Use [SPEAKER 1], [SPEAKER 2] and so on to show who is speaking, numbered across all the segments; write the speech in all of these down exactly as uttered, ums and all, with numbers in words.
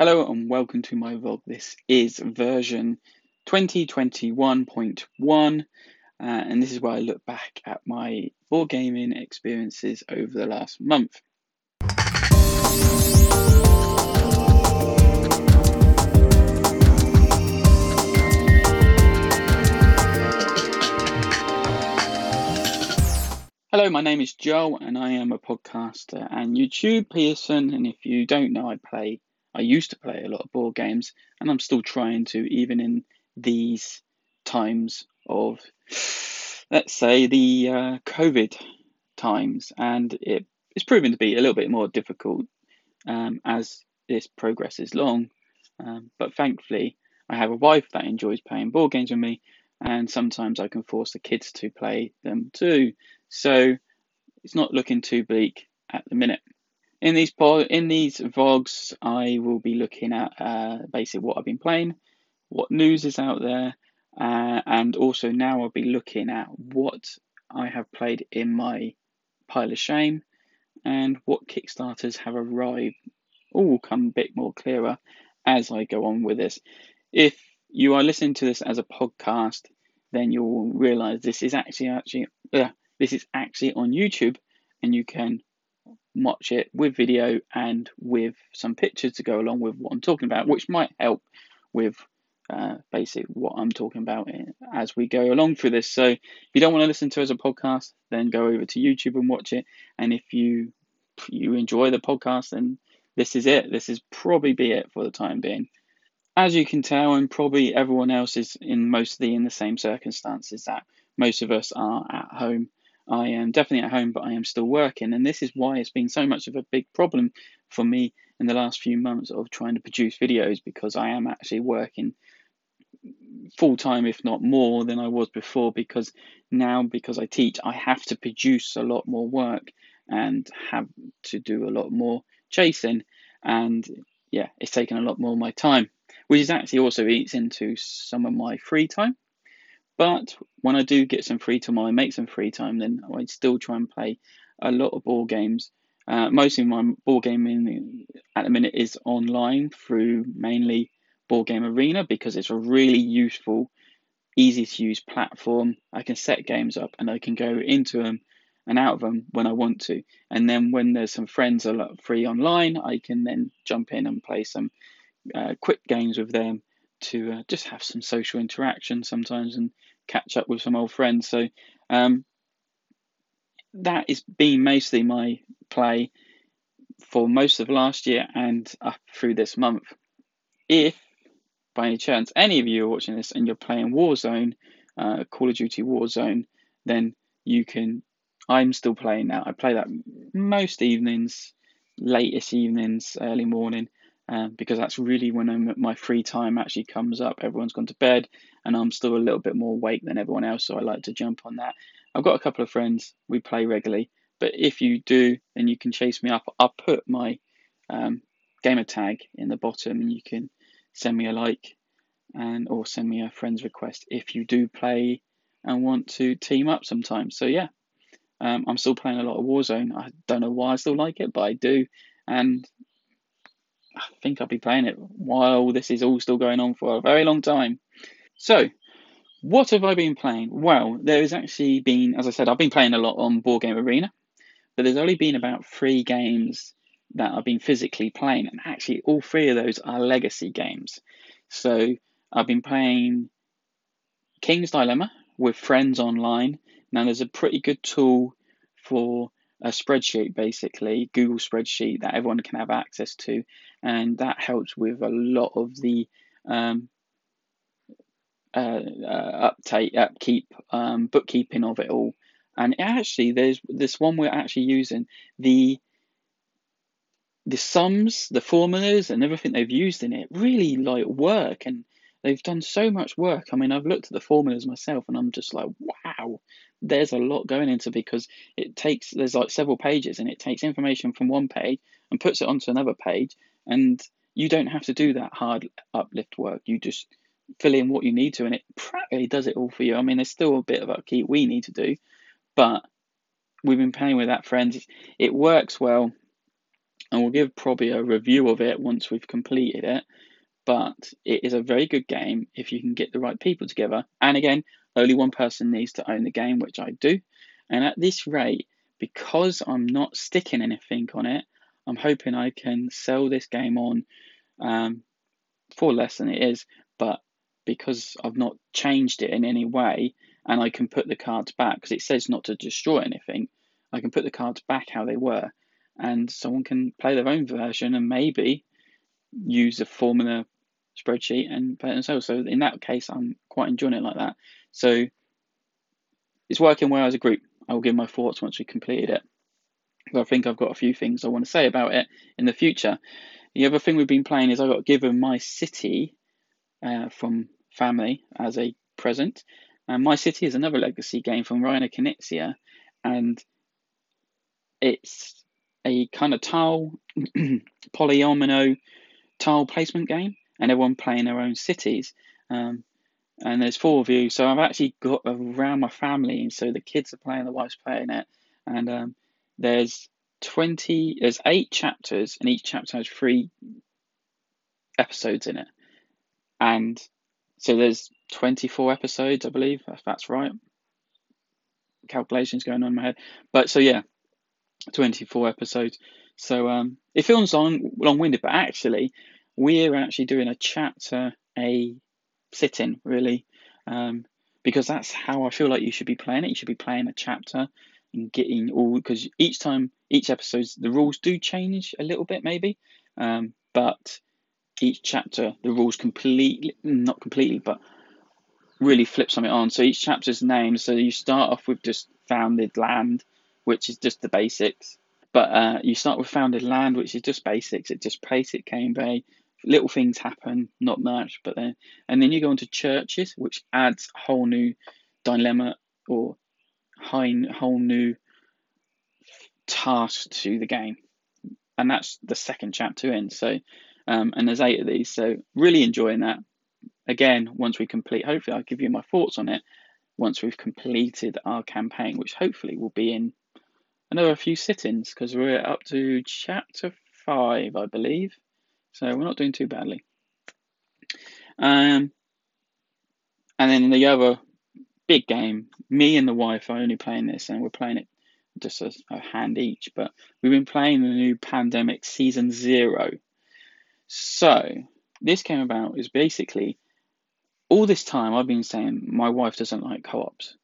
[SPEAKER 1] Hello and welcome to my vlog. This is version twenty twenty-one point one uh, and this is where I look back at my board gaming experiences over the last month. Hello, my name is Joel and I am a podcaster and YouTube person, and if you don't know, I play I used to play a lot of board games and I'm still trying to, even in these times of, let's say, the uh, COVID times, and it is proving to be a little bit more difficult um, as this progresses along. Um, but thankfully, I have a wife that enjoys playing board games with me, and sometimes I can force the kids to play them too. So it's not looking too bleak at the minute. In these in these vlogs, I will be looking at uh, basically what I've been playing, what news is out there, uh, and also now I'll be looking at what I have played in my pile of shame and what Kickstarters have arrived. All will come a bit more clearer as I go on with this. If you are listening to this as a podcast, then you'll realize this is actually actually uh, this is actually on YouTube, and you can watch it with video and with some pictures to go along with what I'm talking about, which might help with uh, basic what I'm talking about as we go along through this. So if you don't want to listen to it as a podcast, then go over to YouTube and watch it. And if you you enjoy the podcast, then this is it. This is probably be it for the time being. As you can tell, and probably everyone else is in mostly in the same circumstances, that most of us are at home. I am definitely at home, but I am still working, and this is why it's been so much of a big problem for me in the last few months of trying to produce videos, because I am actually working full time, if not more than I was before, because now, because I teach, I have to produce a lot more work and have to do a lot more chasing, and yeah, it's taken a lot more of my time, which is actually also eats into some of my free time. But when I do get some free time, or I make some free time, then I still try and play a lot of board games. Uh, mostly my board gaming at the minute is online through mainly Board Game Arena, because it's a really useful, easy to use platform. I can set games up and I can go into them and out of them when I want to. And then when there's some friends are free online, I can then jump in and play some uh, quick games with them to uh, just have some social interaction sometimes and catch up with some old friends. So um, that has been mostly my play for most of last year and up through this month. If by any chance any of you are watching this and you're playing Warzone, uh, Call of Duty Warzone, then you can. I'm still playing now. I play that most evenings, latest evenings, early morning, um, because that's really when I'm, my free time actually comes up. Everyone's gone to bed, and I'm still a little bit more awake than everyone else, so I like to jump on that. I've got a couple of friends we play regularly, but if you do, then you can chase me up. I'll put my um, gamer tag in the bottom, and you can send me a like and or send me a friend's request if you do play and want to team up sometimes. So yeah, um, I'm still playing a lot of Warzone. I don't know why I still like it, but I do, and I think I'll be playing it while this is all still going on for a very long time. So what have I been playing? Well, there has actually been, as I said, I've been playing a lot on Board Game Arena, but there's only been about three games that I've been physically playing, and actually all three of those are legacy games. So I've been playing King's Dilemma with friends online. Now, there's a pretty good tool for a spreadsheet, basically, Google spreadsheet, that everyone can have access to, and that helps with a lot of the um, uh, uh, uptake, upkeep, um, bookkeeping of it all. And actually, there's this one we're actually using, the the sums, the formulas, and everything they've used in it really like work, and they've done so much work. I mean, I've looked at the formulas myself, and I'm just like, wow, there's a lot going into, because it takes there's like several pages, and it takes information from one page and puts it onto another page, and you don't have to do that hard uplift work. You just fill in what you need to, and it practically does it all for you. I mean, there's still a bit of upkeep we need to do, but we've been playing with that, friends. It works well. and we'll give probably a review of it once we've completed it. But it is a very good game if you can get the right people together. And again, only one person needs to own the game, which I do. And at this rate, because I'm not sticking anything on it, I'm hoping I can sell this game on um, for less than it is. But because I've not changed it in any way, and I can put the cards back, because it says not to destroy anything, I can put the cards back how they were. And someone can play their own version and maybe use the formula spreadsheet and play it themselves. So in that case, I'm quite enjoying it like that. So it's working well as a group. I will give my thoughts once we completed it. But I think I've got a few things I want to say about it in the future. The other thing we've been playing is I got given my city uh, from family as a present. And My City is another legacy game from Reiner Knizia, and it's a kind of tile polyomino tile placement game, and everyone playing their own cities. Um, and there's four of you, so I've actually got around my family, and so the kids are playing, the wife's playing it, and um, there's twenty, there's eight chapters, and each chapter has three episodes in it, and so there's twenty-four episodes, I believe, if that's right. Calculations going on in my head, but so yeah, twenty-four episodes. So um, it feels long, long-winded, but actually, we're actually doing a chapter a sit-in, really, um, because that's how I feel like you should be playing it. You should be playing a chapter and getting all, because each time, each episode, the rules do change a little bit, maybe, um, but each chapter, the rules completely, not completely, but really flip something on. So each chapter's named. So you start off with just founded land, which is just the basics. But uh, you start with founded land, which is just basics. It just place it Cane Bay. Little things happen, not much, but then and then you go into churches, which adds a whole new dilemma or high, whole new task to the game, and that's the second chapter in. So, um, and there's eight of these, so really enjoying that. Again, once we complete, hopefully, I'll give you my thoughts on it once we've completed our campaign, which hopefully will be in another few sit-ins, because we're up to chapter five, I believe. So we're not doing too badly. Um, and then the other big game, me and the wife are only playing this, and we're playing it just a, a hand each. But we've been playing the new Pandemic Season Zero. So this came about is basically all this time I've been saying my wife doesn't like co-ops,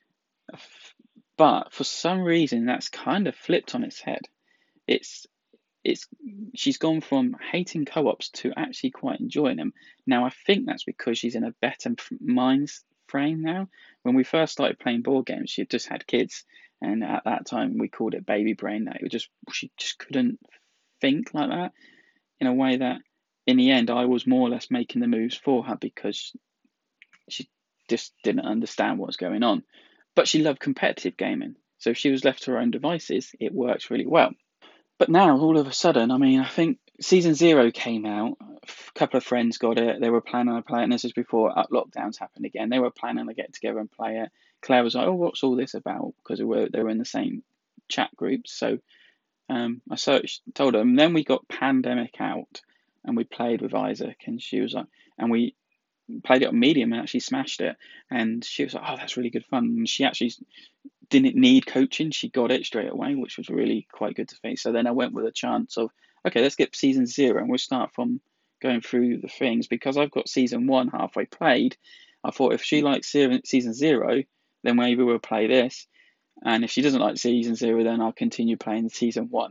[SPEAKER 1] but for some reason that's kind of flipped on its head. It's it's she's gone from hating co-ops to actually quite enjoying them. Now I think that's because she's in a better mind frame now. When we first started playing board games, she had just had kids, and at that time we called it baby brain. That it was just she just couldn't think like that, in a way that in the end I was more or less making the moves for her, because she just didn't understand what was going on. But she loved competitive gaming, so if she was left to her own devices, it worked really well. But now, all of a sudden, I mean, I think Season Zero came out. A couple of friends got it. They were planning on playing it. And this was before lockdowns happened again. They were planning to get together and play it. Claire was like, "Oh, what's all this about?" Because they were they were in the same chat groups. So um, I searched, told them. And then we got Pandemic out, and we played with Isaac, and she was like, and we played it on medium and actually smashed it. And she was like, "Oh, that's really good fun." And she actually didn't need coaching. She got it straight away, which was really quite good to see. So then I went with a chance of, okay, let's get season zero, and we'll start from going through the things. Because I've got season one halfway played, I thought if she likes season zero, then maybe we'll play this. And if she doesn't like season zero, then I'll continue playing season one.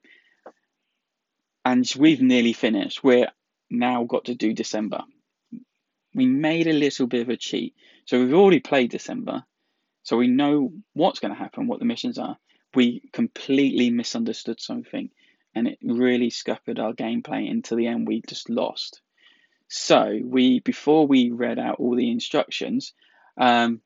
[SPEAKER 1] And we've nearly finished. We're now got to do December. We made a little bit of a cheat. So we've already played December. So we know what's going to happen, what the missions are. We completely misunderstood something, and it really scuppered our gameplay. Until the end, we just lost. So we, before we read out all the instructions um,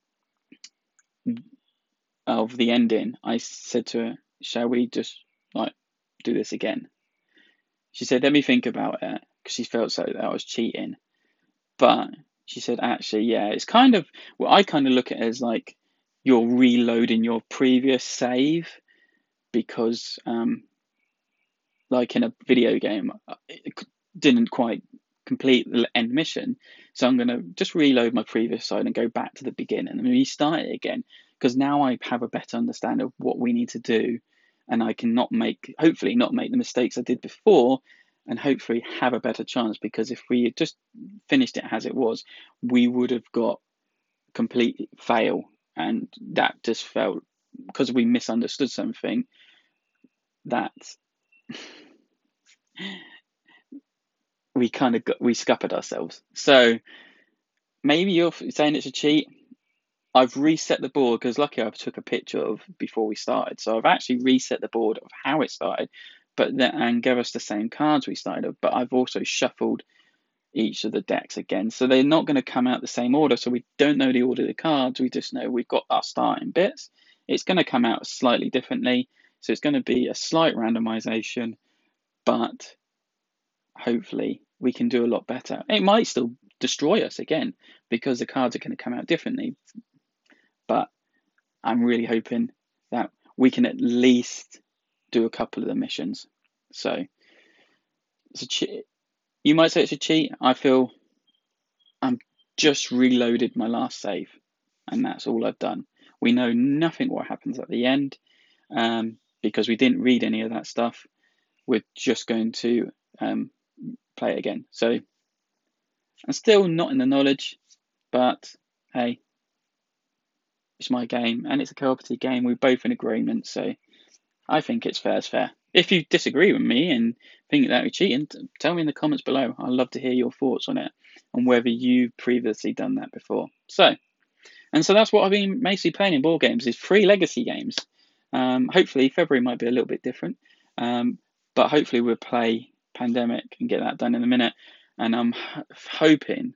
[SPEAKER 1] of the ending, I said to her, "Shall we just like do this again?" She said, "Let me think about it," because she felt so that I was cheating. But she said, "Actually, yeah, it's kind of, well, I kind of look at it as like you're reloading your previous save, because um, like in a video game, it didn't quite complete the end mission. So I'm going to just reload my previous side and go back to the beginning and restart it again, because now I have a better understanding of what we need to do, and I can not make, hopefully not make the mistakes I did before, and hopefully have a better chance. Because if we had just finished it as it was, we would have got complete fail, and that just felt, because we misunderstood something, that we kind of got, we scuppered ourselves. So maybe you're saying it's a cheat. I've reset the board, because lucky I took a picture of before we started. So I've actually reset the board of how it started, but then, and gave us the same cards we started with. But I've also shuffled each of the decks again, so they're not going to come out the same order. So we don't know the order of the cards. We just know we've got our starting bits. It's going to come out slightly differently, so it's going to be a slight randomization, but hopefully we can do a lot better. It might still destroy us again, because the cards are going to come out differently, but I'm really hoping that we can at least do a couple of the missions. So it's a cheat. You might say it's a cheat. I feel I'm just reloaded my last save, and that's all I've done. We know nothing what happens at the end, um, because we didn't read any of that stuff. We're just going to um, play it again. So I'm still not in the knowledge, but hey, it's my game, and it's a cooperative game. We're both in agreement, so I think it's fair as fair. If you disagree with me and think that we're cheating, tell me in the comments below. I'd love to hear your thoughts on it, and whether you've previously done that before. So, and so that's what I've been mostly playing in board games, is free legacy games. Um, hopefully February might be a little bit different, um, but hopefully we'll play Pandemic and get that done in a minute. And I'm hoping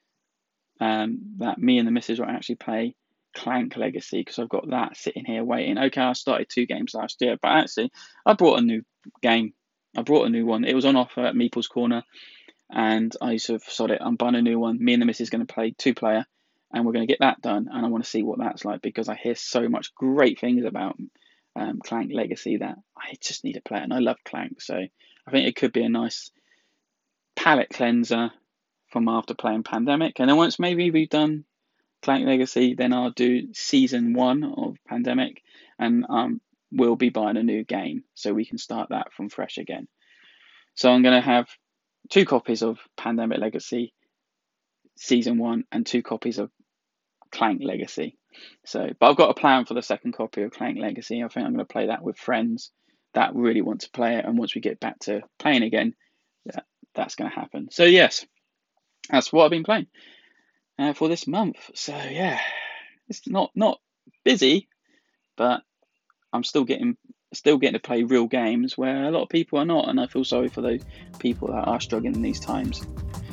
[SPEAKER 1] um, that me and the missus will actually play Clank Legacy, because I've got that sitting here waiting. Okay, I started two games last year, but actually I brought a new game. I brought a new one. It was on offer at Meeple's Corner, and I sort of sod it. I'm buying a new one. Me and the missus is going to play two player, and we're going to get that done. And I want to see what that's like, because I hear so much great things about um, Clank Legacy that I just need to play it. And I love Clank, so I think it could be a nice palate cleanser from after playing Pandemic. And then once maybe we've done Clank Legacy, then I'll do season one of Pandemic, and um, we'll be buying a new game so we can start that from fresh again. So I'm going to have two copies of Pandemic Legacy season one and two copies of Clank Legacy. So, but I've got a plan for the second copy of Clank Legacy. I think I'm going to play that with friends that really want to play it, and once we get back to playing again, that, that's going to happen. So yes, that's what I've been playing uh, for this month. So yeah, it's not not busy, but I'm still getting still getting to play real games where a lot of people are not, and I feel sorry for those people that are struggling in these times.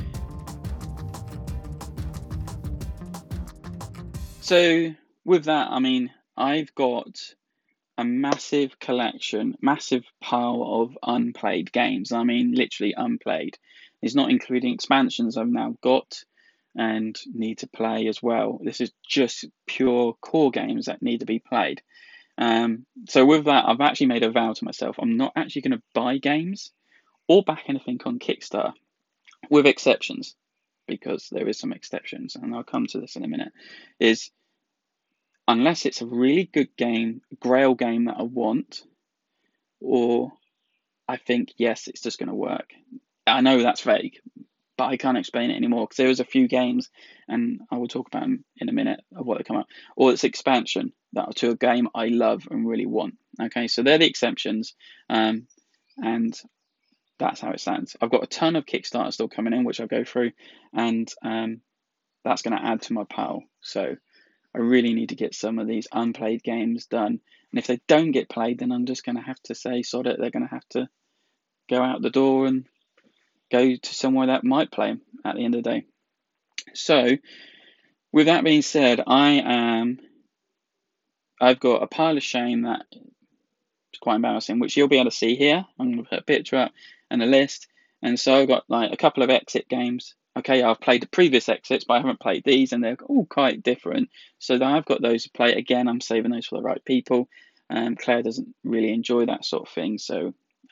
[SPEAKER 1] So with that, I mean, I've got a massive collection, massive pile of unplayed games. I mean, literally unplayed. It's not including expansions I've now got and need to play as well. This is just pure core games that need to be played. Um, so with that, I've actually made a vow to myself. I'm not actually going to buy games or back anything on Kickstarter, with exceptions, because there is some exceptions, and I'll come to this in a minute, is unless it's a really good game, grail game that I want, or I think, yes, it's just going to work. I know that's vague, but I can't explain it anymore, because there was a few games, and I will talk about them in a minute of what they come out, or it's expansion that to a game I love and really want. Okay, so they're the exceptions, um, and that's how it stands. I've got a ton of Kickstarter still coming in, which I'll go through, and um, that's going to add to my pile. So I really need to get some of these unplayed games done. And if they don't get played, then I'm just going to have to say, sod it, they're going to have to go out the door and go to somewhere that might play them at the end of the day. So with that being said, I am, I've got a pile of shame that is quite embarrassing, which you'll be able to see here. I'm going to put a picture up and a list. And so I've got like a couple of exit games. Okay, I've played the previous exits, but I haven't played these, and they're all quite different. So I've got those to play. Again, I'm saving those for the right people. Um, Claire doesn't really enjoy that sort of thing, so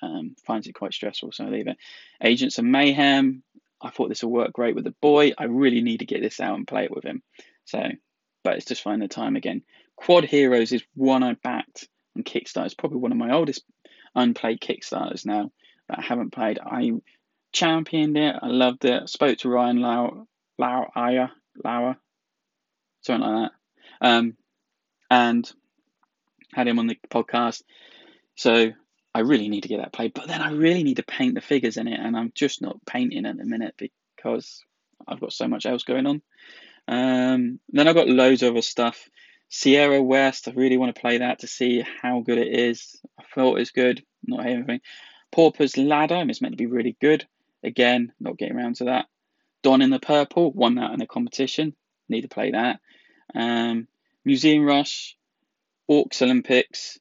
[SPEAKER 1] um, finds it quite stressful, so I leave it. Agents of Mayhem, I thought this will work great with the boy. I really need to get this out and play it with him. So, but it's just finding the time again. Quad Heroes is one I backed on Kickstarter. It's probably one of my oldest unplayed Kickstarters now that I haven't played. I championed it. I loved it. I spoke to Ryan Lau, Lau, Aya, Lauer, something like that, um, and had him on the podcast. So I really need to get that played, but then I really need to paint the figures in it, and I'm just not painting at the minute because I've got so much else going on. Um, then I've got loads of other stuff. Sierra West, I really want to play that to see how good it is. I thought it was good, not anything. Pauper's Ladder is meant to be really good. Again, not getting around to that. Dawn in the Purple, won that in a competition. Need to play that. Um, Museum Rush, Orcs Olympics.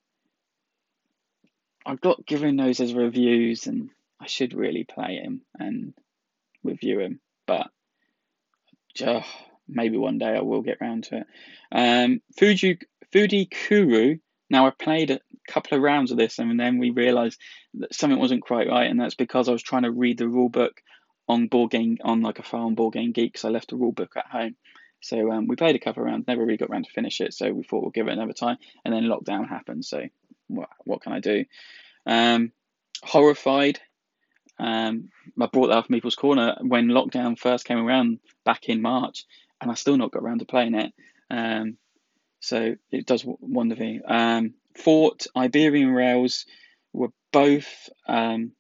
[SPEAKER 1] I've got given those as reviews, and I should really play him and review him, but oh, maybe one day I will get round to it. Um, Fuji Fudikuru. Now I played a couple of rounds of this, and then we realised that something wasn't quite right, and that's because I was trying to read the rule book on board game on like a file on Board Game Geek, because I left the rule book at home. So um, we played a couple of rounds, never really got around to finish it. So we thought we'll give it another time, and then lockdown happened. So what what can I do? Um, Horrified. Um, I brought that off Meeple's Corner when lockdown first came around back in March, and I still not got around to playing it. Um, so it does wonderfully. Um, Fort, Iberian Rails were both. Um,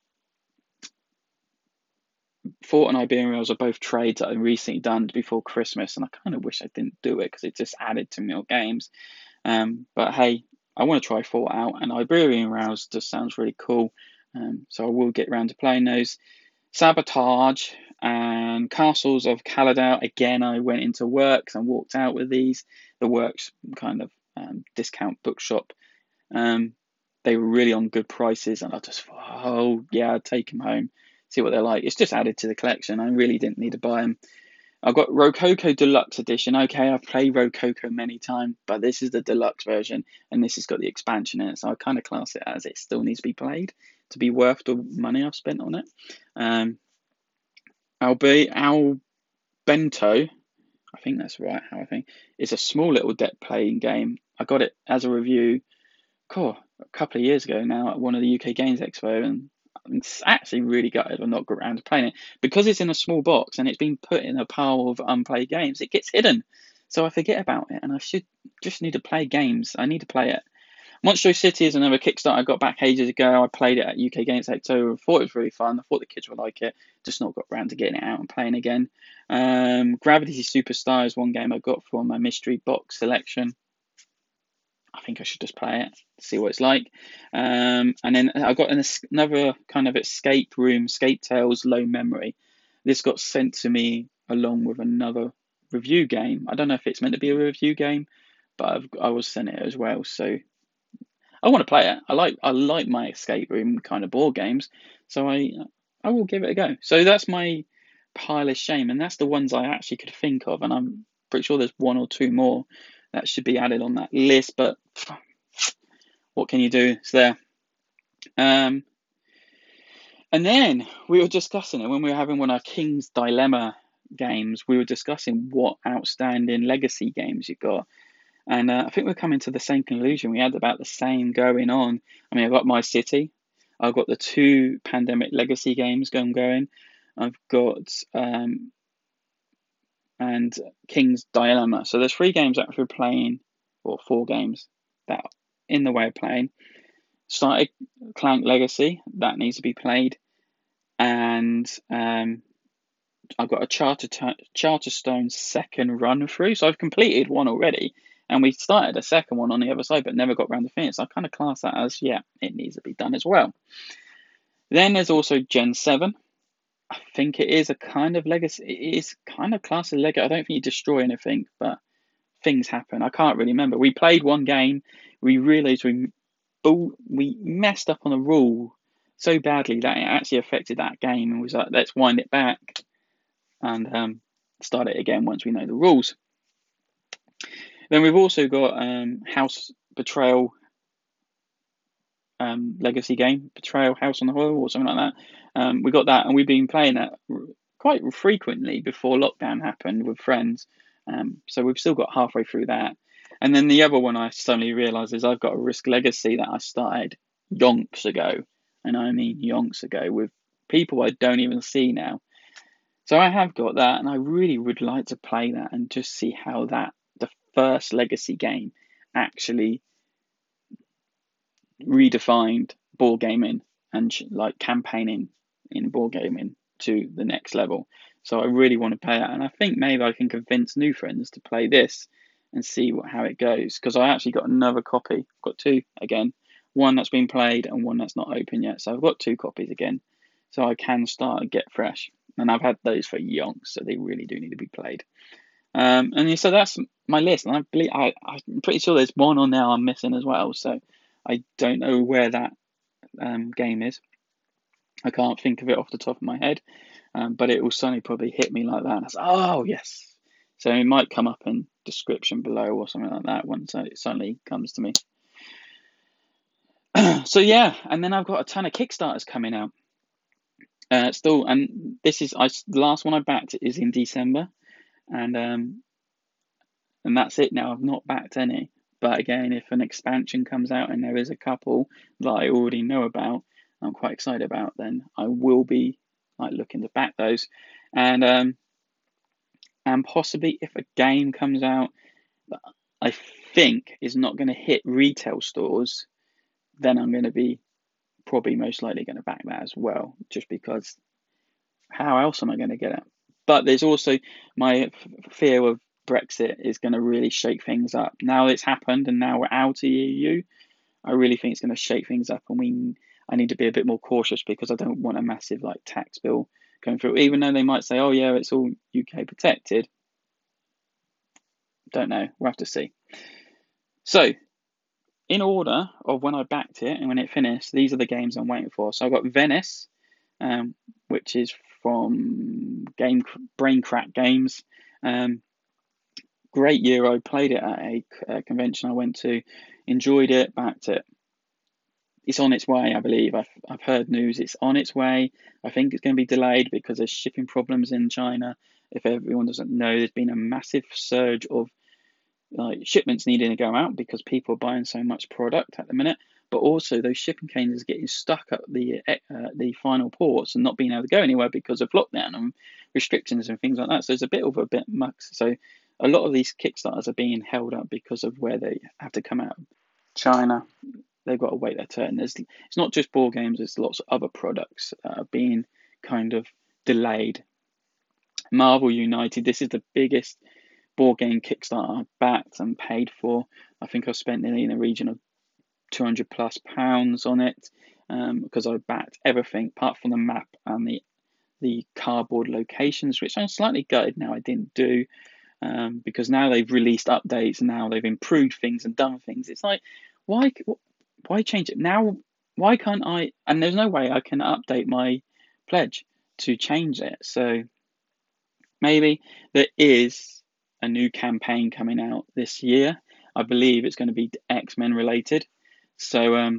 [SPEAKER 1] Fort and Iberian Rails are both trades that I recently done before Christmas, and I kind of wish I didn't do it because it just added to more games. Um, but hey, I want to try Fort out, and Iberian Rails just sounds really cool. Um, so I will get around to playing those. Sabotage and Castles of Kaladar. Again, I went into Works and walked out with these. The Works kind of um, discount bookshop. Um, they were really on good prices, and I just thought, oh yeah, I'd take them home, see what they're like. It's just added to the collection. I really didn't need to buy them. I've got Rococo Deluxe Edition. Okay, I've played Rococo many times, but this is the deluxe version, and this has got the expansion in it, so I kind of class it as it still needs to be played to be worth the money I've spent on it. Um, Albe, Albento, I think that's right, how I think, it's a small little deck playing game. I got it as a review cool, a couple of years ago now at one of the U K Games Expo, and it's actually really gutted I've not got around to playing it because it's in a small box and it's been put in a pile of unplayed games. It gets hidden, so I forget about it, and I should just need to play games. I need to play it. Monstro City is another Kickstarter I got back ages ago. I played it at U K Games Expo. I thought it was really fun. I thought the kids would like it. Just not got around to getting it out and playing again. Um, Gravity Superstar is one game I got from my mystery box selection. I think I should just play it, see what it's like. Um, and then I got an, another kind of escape room, Escape Tales Low Memory. This got sent to me along with another review game. I don't know if it's meant to be a review game, but I've, I was sent it as well. So I want to play it. I like I like my escape room kind of board games, so I I will give it a go. So that's my pile of shame, and that's the ones I actually could think of, and I'm pretty sure there's one or two more that should be added on that list, but what can you do? It's there. Um, and then we were discussing it when we were having one of our King's Dilemma games. We were discussing what outstanding legacy games you got. And uh, I think we're coming to the same conclusion. We had about the same going on. I mean, I've got My City. I've got the two Pandemic Legacy games going going. I've got um, and King's Dilemma. So there's three games that we're playing, or four games that are in the way of playing. Started Clank Legacy, that needs to be played. And um, I've got a Charter Charterstone second run through. So I've completed one already. And we started a second one on the other side, but never got around to finish. So I kind of class that as, yeah, it needs to be done as well. Then there's also Gen seven. I think it is a kind of legacy. It is kind of class of legacy. I don't think you destroy anything, but things happen. I can't really remember. We played one game. We realised we we messed up on a rule so badly that it actually affected that game, and was like, let's wind it back and um, start it again once we know the rules. Then we've also got um, House Betrayal um, legacy game, Betrayal House on the Hill or something like that. Um, we got that, and we've been playing that quite frequently before lockdown happened with friends. Um, so we've still got halfway through that. And then the other one I suddenly realised is I've got a Risk Legacy that I started yonks ago, and I mean yonks ago, with people I don't even see now. So I have got that, and I really would like to play that and just see how that, the first Legacy game, actually redefined board gaming and like campaigning in board gaming to the next level. So I really want to play that, and I think maybe I can convince new friends to play this and see what, how it goes. Because I actually got another copy. I've got two again, one that's been played and one that's not open yet. So I've got two copies again, so I can start and get fresh. And I've had those for yonks, so they really do need to be played. Um, and so that's my list, and I believe I, I'm pretty sure there's one on there I'm missing as well. So I don't know where that um, game is. I can't think of it off the top of my head, um, but it will suddenly probably hit me like that. And I was, oh yes. So it might come up in description below or something like that once it suddenly comes to me. So yeah, and then I've got a ton of Kickstarters coming out. Uh, still, and this is I the last one I backed is in December, and um, and that's it now. I've not backed any. But again, if an expansion comes out and there is a couple that I already know about, I'm quite excited about, then I will be like looking to back those. And um, and possibly if a game comes out that I think is not going to hit retail stores, then I'm going to be probably most likely going to back that as well, just because how else am I going to get it? But there's also my fear of Brexit is going to really shake things up. Now it's happened and now we're out of the E U, I really think it's going to shake things up, and we I need to be a bit more cautious because I don't want a massive like tax bill going through. Even though they might say, "Oh yeah, it's all U K protected," don't know. We'll have to see. So, in order of when I backed it and when it finished, these are the games I'm waiting for. So I got Venice, um, which is from Game Brain Crack Games. Um, great Euro. Played it at a, a convention I went to. Enjoyed it. Backed it. It's on its way, I believe. I've I've heard news. It's on its way. I think it's going to be delayed because there's shipping problems in China. If everyone doesn't know, there's been a massive surge of like shipments needing to go out because people are buying so much product at the minute. But also those shipping containers getting stuck at the uh, the final ports and not being able to go anywhere because of lockdown and restrictions and things like that. So it's a bit of a bit much. So a lot of these Kickstarters are being held up because of where they have to come out. China, they've got to wait their turn. There's, it's not just board games, there's lots of other products that are being kind of delayed. Marvel United, this is the biggest board game Kickstarter I've backed and paid for. I think I've spent nearly in the region of two hundred plus pounds on it, um, because I backed everything apart from the map and the the cardboard locations, which I'm slightly gutted now I didn't do, um, because now they've released updates and now they've improved things and done things. It's like, why why change it now? Why can't I? And there's no way I can update my pledge to change it. So maybe there is a new campaign coming out this year. I believe it's going to be X-Men related. So um,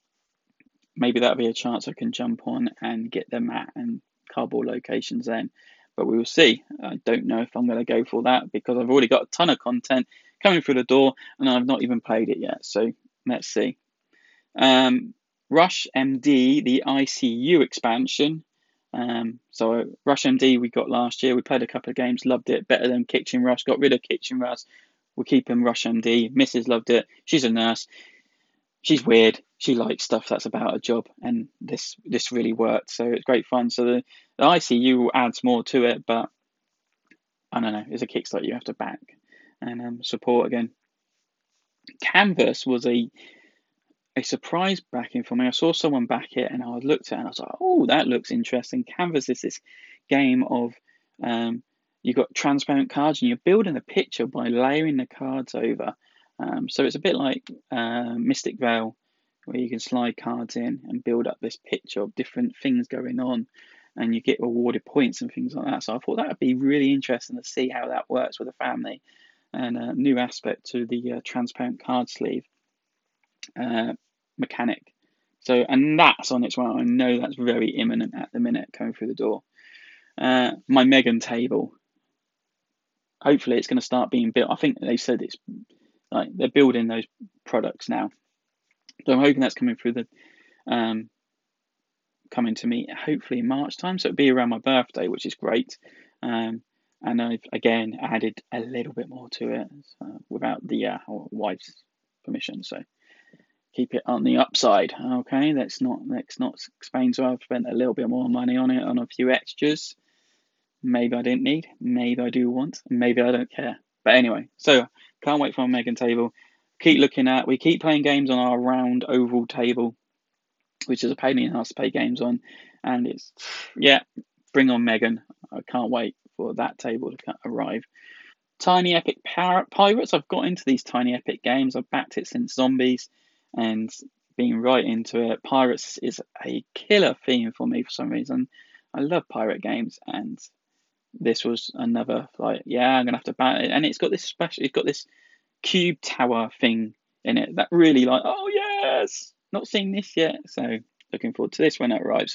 [SPEAKER 1] maybe that'll be a chance I can jump on and get them at and cardboard locations then. But we will see. I don't know if I'm going to go for that because I've already got a ton of content coming through the door and I've not even played it yet. So let's see. Um, Rush M D, the I C U expansion. Um, so Rush M D we got last year. We played a couple of games, loved it. Better than Kitchen Rush. Got rid of Kitchen Rush. We're keeping Rush M D. Missus loved it. She's a nurse. She's weird. She likes stuff that's about a job, and this this really worked. So it's great fun. So the, the I C U adds more to it, but I don't know. It's a Kickstarter you have to back and um, support again. Canvas was a a surprise backing for me. I saw someone back it and I looked at it and I was like, oh, that looks interesting. Canvas is this game of um, you've got transparent cards and you're building a picture by layering the cards over. Um, so it's a bit like uh, Mystic Vale, where you can slide cards in and build up this picture of different things going on and you get rewarded points and things like that. So I thought that would be really interesting to see how that works with a family, and a new aspect to the uh, transparent card sleeve Uh, mechanic. So, and that's on its way. I know that's very imminent at the minute, coming through the door. Uh, my Megan table. Hopefully, it's going to start being built. I think they said it's like they're building those products now. So I'm hoping that's coming through the, um, coming to me hopefully in March time. So it'll be around my birthday, which is great. Um, and I've again added a little bit more to it uh, without the uh, wife's permission. So keep it on the upside. Okay, let's not let's not explain. So I've spent a little bit more money on it, on a few extras. Maybe I didn't need, maybe I do want, maybe I don't care. But anyway, so can't wait for my Megan table. Keep looking at, we keep playing games on our round oval table, which is a pain in the ass to play games on. And it's, yeah, bring on Megan. I can't wait for that table to arrive. Tiny Epic Pirates. I've got into these Tiny Epic games. I've backed it since Zombies and been right into it. Pirates is a killer theme for me for some reason. I love pirate games, and this was another like, yeah, I'm gonna have to bat it. And it's got this special, it's got this cube tower thing in it that really like, oh yes, not seen this yet. So looking forward to this when it arrives.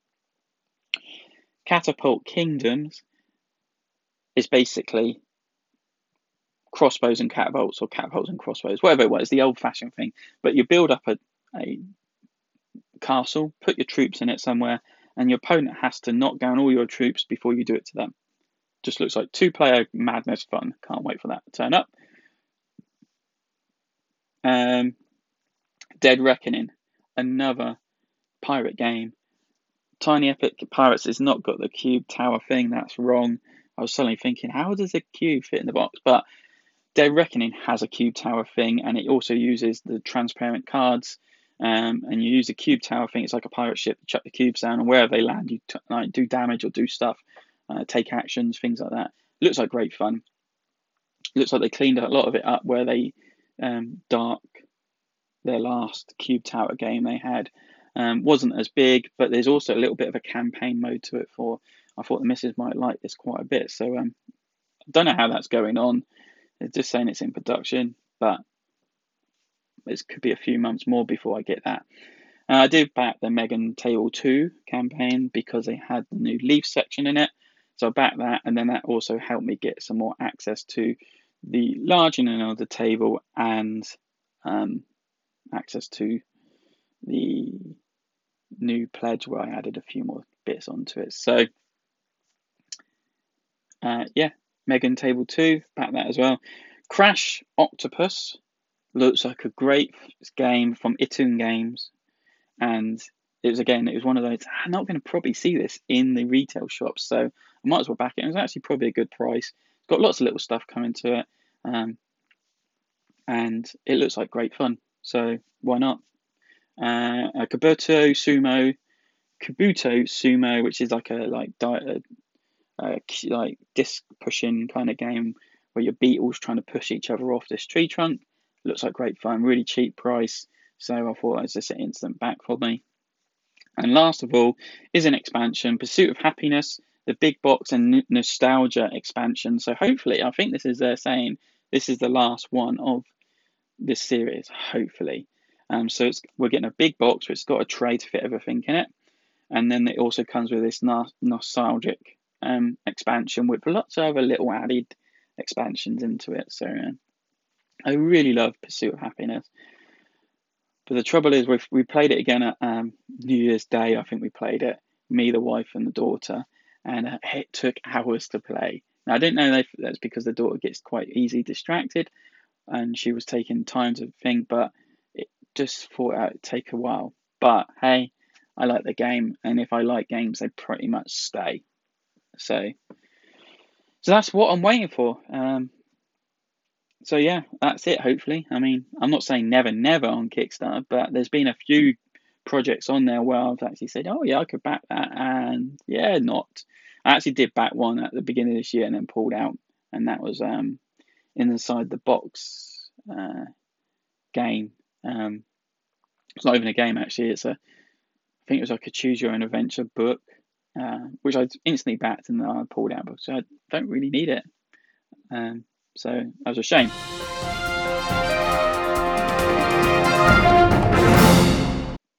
[SPEAKER 1] Catapult Kingdoms is basically crossbows and catapults, or catapults and crossbows, whatever it was, the old-fashioned thing. But you build up a, a castle, put your troops in it somewhere, and your opponent has to knock down all your troops before you do it to them. Just looks like two-player madness fun. Can't wait for that to turn up. Um, Dead Reckoning, another pirate game. Tiny Epic Pirates has not got the cube tower thing. That's wrong. I was suddenly thinking, how does a cube fit in the box? But Dead Reckoning has a cube tower thing, and it also uses the transparent cards. Um, and you use the cube tower thing. It's like a pirate ship. You chuck the cubes down, and wherever they land, you t- like, do damage or do stuff, uh, take actions, things like that. Looks like great fun. Looks like they cleaned a lot of it up where they um, dark their last cube tower game they had. Um, wasn't as big, but there's also a little bit of a campaign mode to it. For I thought the missus might like this quite a bit. So um, I don't know how that's going on. They're just saying it's in production, but it could be a few months more before I get that. Uh, I did back the Megan Table two campaign because they had the new Leaf section in it. So I backed that, and then that also helped me get some more access to the larger of the table and um, access to the new pledge where I added a few more bits onto it. So uh, yeah, Megan Table two, back that as well. Crash Octopus looks like a great game from Itoon Games, and it was again, it was one of those, I'm not going to probably see this in the retail shops, so I might as well back it. It was actually probably a good price. It's got lots of little stuff coming to it, um, and it looks like great fun, so why not? Uh, a Kabuto Sumo, Kabuto Sumo, which is like a like di- a, a, like disc pushing kind of game where your beetles trying to push each other off this tree trunk. Looks like great fun, really cheap price. So I thought it was just an instant back for me. And last of all is an expansion, Pursuit of Happiness, the big box and nostalgia expansion. So hopefully, I think this is uh, saying this is the last one of this series, hopefully. Um, so it's, we're getting a big box, which has got a tray to fit everything in it. And then it also comes with this no- nostalgic um, expansion with lots of other little added expansions into it. So uh, I really love Pursuit of Happiness. But the trouble is, we we played it again at um, New Year's Day. I think we played it, me, the wife, and the daughter, and uh, it took hours to play. Now I didn't know that that's because the daughter gets quite easily distracted, and she was taking time to think. But it just thought it would take a while. But hey, I like the game, and if I like games, they pretty much stay. So, so that's what I'm waiting for. Um, So yeah, that's it. Hopefully, I mean, I'm not saying never, never on Kickstarter, but there's been a few projects on there where I've actually said, "Oh yeah, I could back that," and yeah, not. I actually did back one at the beginning of this year and then pulled out, and that was um, inside the box uh, game. Um, it's not even a game actually. It's a, I think it was like a choose your own adventure book, uh, which I instantly backed and then I pulled out because I don't really need it. Um, so that was a shame.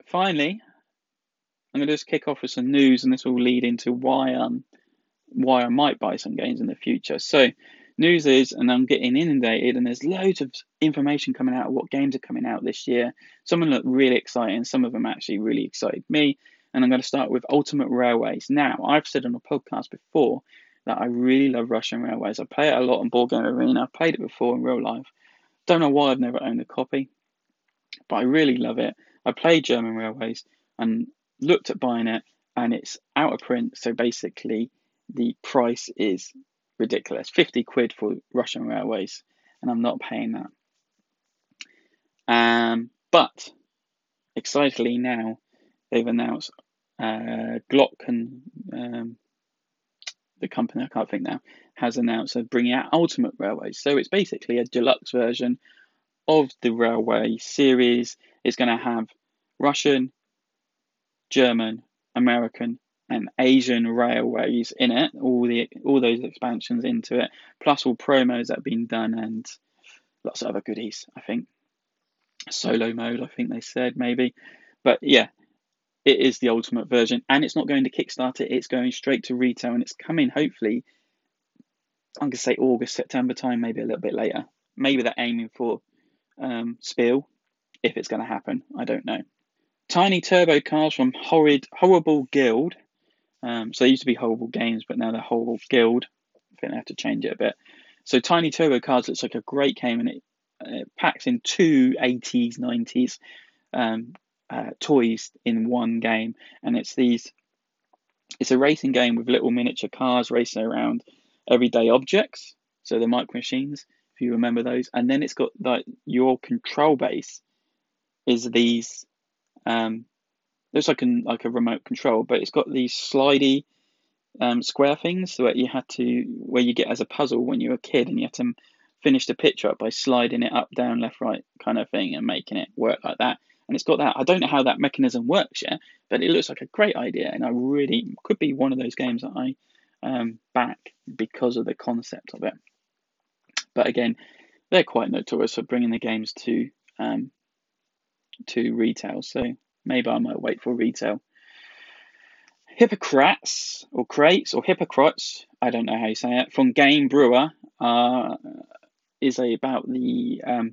[SPEAKER 1] finally, I'm going to just kick off with some news, and this will lead into why um why I might buy some games in the future. So, news is, and I'm getting inundated, and there's loads of information coming out of what games are coming out this year. Some of them look really exciting, some of them actually really excited me. And I'm going to start with Ultimate Railways. Now, I've said on a podcast before that I really love Russian Railways. I play it a lot on Board Game Arena. I've played it before in real life. Don't know why I've never owned a copy, but I really love it. I played German Railways and looked at buying it, and it's out of print. So basically, the price is ridiculous. fifty quid for Russian Railways, and I'm not paying that. Um, but excitedly now, they've announced uh, Glock and um, the company, I can't think now, has announced they're bringing out Ultimate Railways. So it's basically a deluxe version of the Railway series. It's going to have Russian, German, American, and Asian railways in it. All the all those expansions into it, plus all promos that have been done, and lots of other goodies. I think solo mode. I think they said maybe, but yeah, it is the ultimate version, and it's not going to Kickstarter. It's going straight to retail, and it's coming hopefully. I'm gonna say August, September time, maybe a little bit later. Maybe they're aiming for um, Spiel. If it's going to happen, I don't know. Tiny Turbo Cars from Horrid Horrible Guild. Um, so they used to be Horrible Games, but now they're Horrible Guild. I think they have to change it a bit. So Tiny Turbo Cars looks like a great game, and it, it packs in two eighties, nineties um, uh, toys in one game. And it's these. It's a racing game with little miniature cars racing around everyday objects. So the micro machines, if you remember those. And then it's got like your control base is these. Um, looks like a like a remote control, but it's got these slidey um, square things so that you had to where you get as a puzzle when you were a kid, and you had to finish the picture up by sliding it up, down, left, right kind of thing, and making it work like that. And it's got that. I don't know how that mechanism works yet, but it looks like a great idea, and I really could be one of those games that I um, back because of the concept of it. But again, they're quite notorious for bringing the games to um, to retail, so maybe I might wait for retail. Hippocrates, or Crates, or Hippocrates, I don't know how you say it, from Game Brewer, uh, is a, about the um,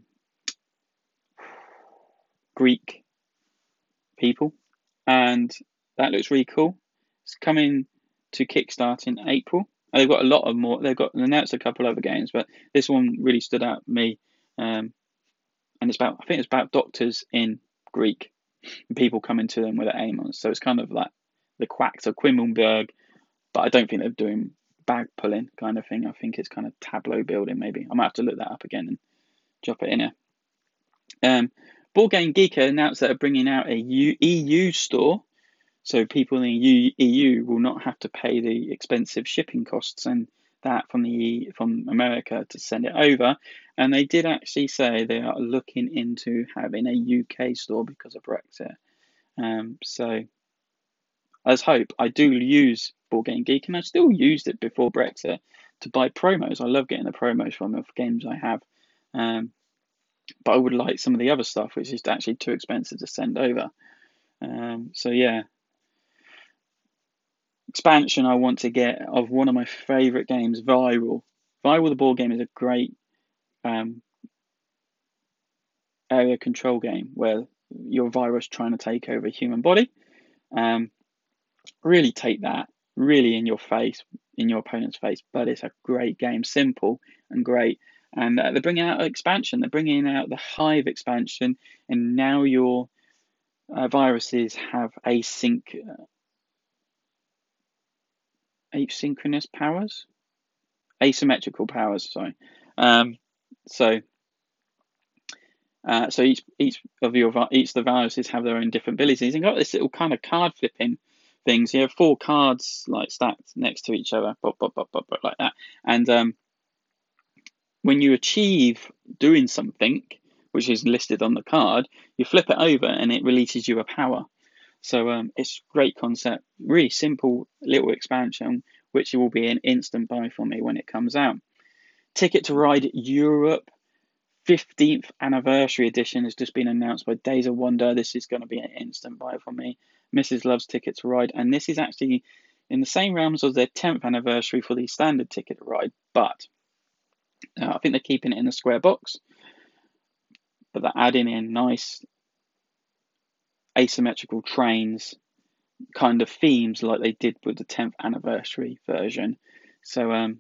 [SPEAKER 1] Greek people, and that looks really cool. It's coming to Kickstart in April. And they've got a lot of more. They've got announced a couple other games, but this one really stood out to me. Um, and it's about, I think it's about doctors in Greek, and people coming to them with an aim on. So it's kind of like the Quacks of Quimmelberg, but I don't think they're doing bag pulling kind of thing. I think it's kind of tableau building, maybe. I might have to look that up again and drop it in here. Um, Board Game Geek announced that they're bringing out a E U store, so people in the E U will not have to pay the expensive shipping costs and that from the from America to send it over. And they did actually say they are looking into having a U K store because of Brexit. Um, so let's hope. I do use Board Game Geek, and I still used it before Brexit to buy promos. I love getting the promos from the games I have. Um, but I would like some of the other stuff, which is actually too expensive to send over. Um, so yeah. Expansion I want to get of one of my favourite games, Viral. Viral the board game is a great um, area control game where you're a virus trying to take over a human body. Um, really take that really in your face, in your opponent's face, but it's a great game, simple and great. And uh, they're bringing out an expansion. They're bringing out the Hive expansion, and now your uh, viruses have async, uh, asynchronous powers, asymmetrical powers. Sorry. Um, so, uh, so each each of your each of the viruses have their own different abilities, and got this little kind of card flipping things. You have four cards like stacked next to each other, bop, bop, bop, bop, bop, like that. And um, when you achieve doing something, which is listed on the card, you flip it over and it releases you a power. So um, it's a great concept, really simple little expansion, which will be an instant buy for me when it comes out. Ticket to Ride Europe fifteenth anniversary edition has just been announced by Days of Wonder. This is going to be an instant buy for me. Missus loves Ticket to Ride, and this is actually in the same realms as their tenth anniversary for the standard Ticket to Ride, but uh, I think they're keeping it in the square box, but they're adding in nice asymmetrical trains kind of themes like they did with the tenth anniversary version. So um,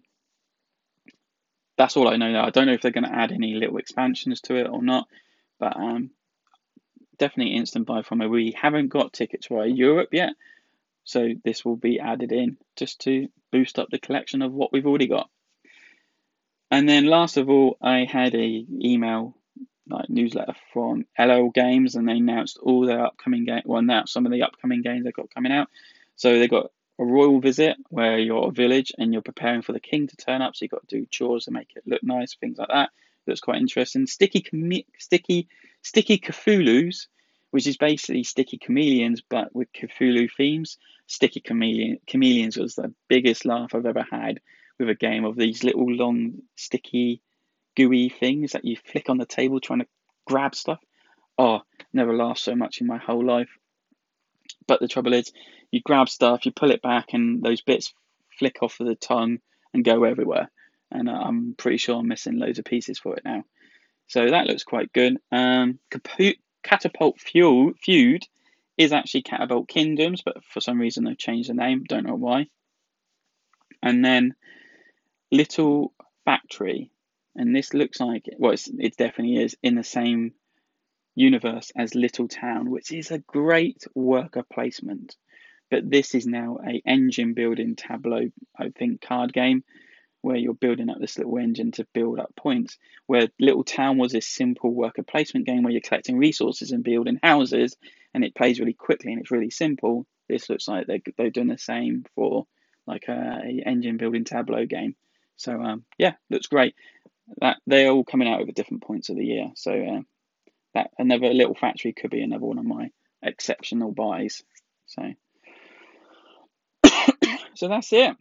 [SPEAKER 1] that's all I know now. I don't know if they're going to add any little expansions to it or not, but um, definitely instant buy from me. We haven't got Ticket to Ride Europe yet, so this will be added in just to boost up the collection of what we've already got. And then last of all, I had a email like newsletter from L O L Games, and they announced all their upcoming games. Well, announced some of the upcoming games they've got coming out. So they got a royal visit where you're a village and you're preparing for the king to turn up. So you've got to do chores to make it look nice, things like that. That's quite interesting. Sticky, sticky, sticky Cthulhu's, which is basically sticky chameleons but with Cthulhu themes. Sticky chameleon chameleons was the biggest laugh I've ever had with a game of these little long sticky gooey things that you flick on the table trying to grab stuff. Oh, never laughed so much in my whole life. But the trouble is, you grab stuff, you pull it back, and those bits flick off of the tongue and go everywhere. And I'm pretty sure I'm missing loads of pieces for it now. So that looks quite good. Um, Catapult Feud is actually Catapult Kingdoms, but for some reason they've changed the name. Don't know why. And then Little Factory. And this looks like, well, it's, it definitely is in the same universe as Little Town, which is a great worker placement. But this is now a engine building tableau, I think, card game where you're building up this little engine to build up points. Where Little Town was this simple worker placement game where you're collecting resources and building houses, and it plays really quickly and it's really simple. This looks like they're, they're doing the same for like a, a engine building tableau game. So um, yeah, looks great. That they're all coming out over different points of the year. So uh, that another Little Factory could be another one of my exceptional buys. So so that's it.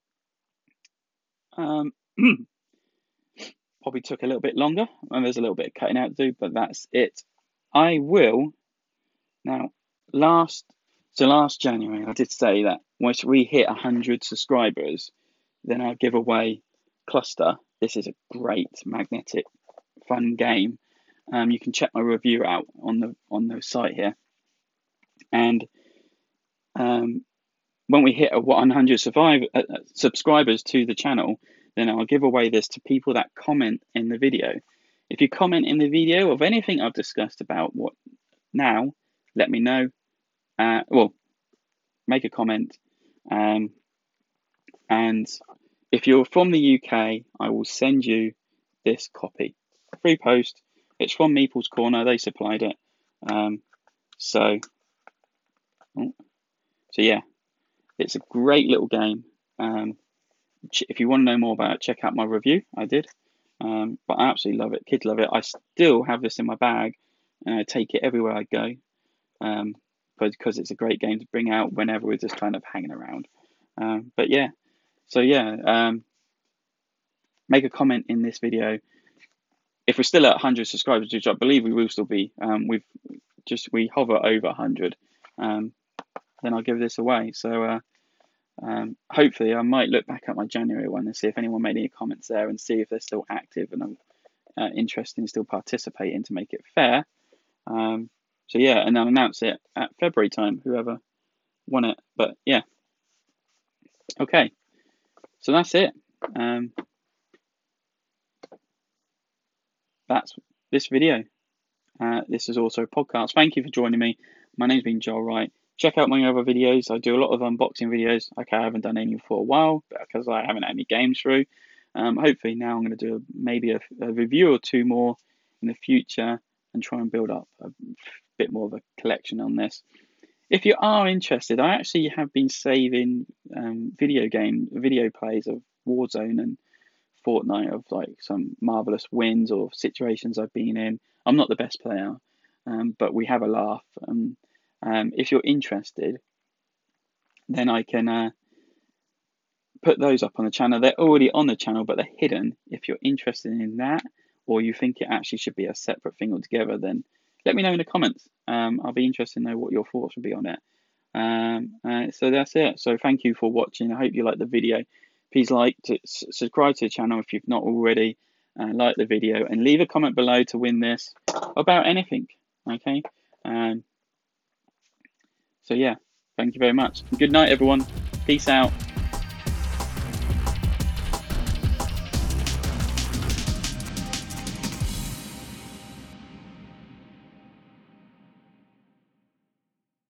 [SPEAKER 1] Um, probably took a little bit longer, and there's a little bit of cutting out to do, but that's it. I will now. Last so last January, I did say that once we hit one hundred subscribers, then I'll give away Cluster. This is a great magnetic, fun game. Um, you can check my review out on the on the site here. And um, when we hit a one hundred survive, uh, subscribers to the channel, then I'll give away this to people that comment in the video. If you comment in the video of anything I've discussed about what now, let me know. Uh, well, make a comment. Um, and if you're from the U K, I will send you this copy. Free post. It's from Meeple's Corner. They supplied it. Um, so, so yeah, it's a great little game. Um, if you want to know more about it, check out my review. I did. Um, but I absolutely love it. Kids love it. I still have this in my bag, and I take it everywhere I go. Um, because it's a great game to bring out whenever we're just kind of hanging around. Um, but yeah, so yeah, um, make a comment in this video. If we're still at one hundred subscribers, which I believe we will still be, um, we've just we hover over one hundred, um, then I'll give this away. So uh, um, hopefully, I might look back at my January one and see if anyone made any comments there, and see if they're still active and I'm uh, interested in still participating to make it fair. Um, So yeah, and I'll announce it at February time, whoever won it. But yeah, okay. So that's it. Um, that's this video. Uh, this is also a podcast. Thank you for joining me. My name's been Joel Wright. Check out my other videos. I do a lot of unboxing videos. Okay, I haven't done any for a while because I haven't had any games through. Um, hopefully now I'm going to do a, maybe a, a review or two more in the future and try and build up a bit more of a collection on this. If you are interested, I actually have been saving um, video game video plays of Warzone and Fortnite of like some marvelous wins or situations I've been in. I'm not the best player, um, but we have a laugh. Um, um, if you're interested, then I can uh, put those up on the channel. They're already on the channel, but they're hidden. If you're interested in that, or you think it actually should be a separate thing altogether, then let me know in the comments. Um, I'll be interested to know what your thoughts would be on it. Um, uh, so that's it. So thank you for watching. I hope you liked the video. Please like to s- subscribe to the channel if you've not already. Uh, like the video and leave a comment below to win this about anything. Okay. Um, so yeah, thank you very much. Good night, everyone. Peace out.